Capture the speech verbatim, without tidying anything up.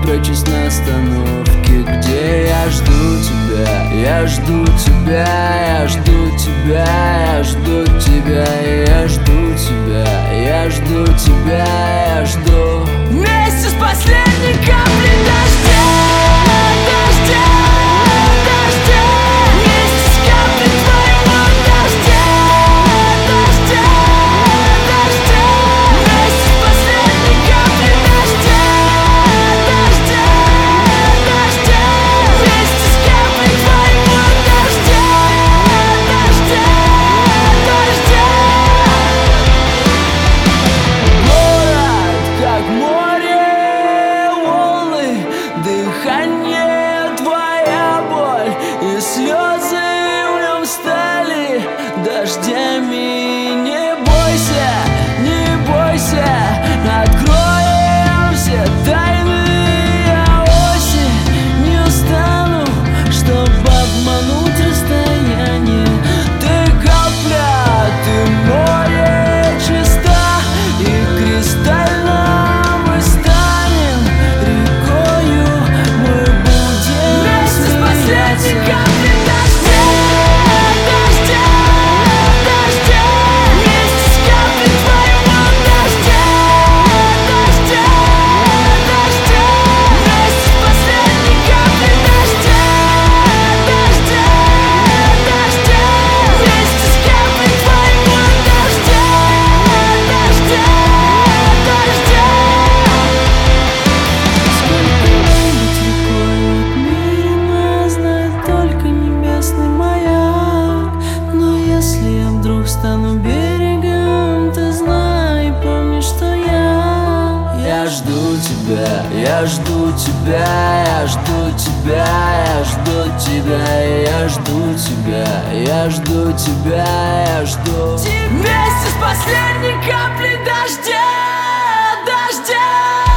прячусь на остановке, где я жду тебя, я жду тебя, я жду тебя, я жду тебя, я жду тебя, я жду тебя, я жду. Вместе с последней каплей дождя, дождя, дождя, вместе с каплей твоего дождя, дождя, дождя, вместе с последней каплей дождя, дождя, дождя, вместе с каплей твоего дождя, дождя, дождя. Город как море, волны, дыхание, твоя боль и слезы в нем стали дождями. Не бойся, не бойся, откроем все тайны. Я осень не устану, чтобы обмануть расстояние. Ты капля, ты море чиста, и кристально мы станем рекою, мы будем вместе с последней каплей дождя, дождя, дождя, вместе с каплей твоего дождя, дождя, дождя, вместе с последней каплей дождя, дождя, дождя, вместе с каплей твоего дождя, дождя, дождя. Сколько быть рекой отмерено, знает только небесный маяк. Но если я вдруг стану берегом, ты знай, помни, что я Я жду тебя, я жду тебя, я жду тебя, я жду тебя, я жду тебя, я жду тебя, я жду. Вместе с последней каплей дождя, дождя.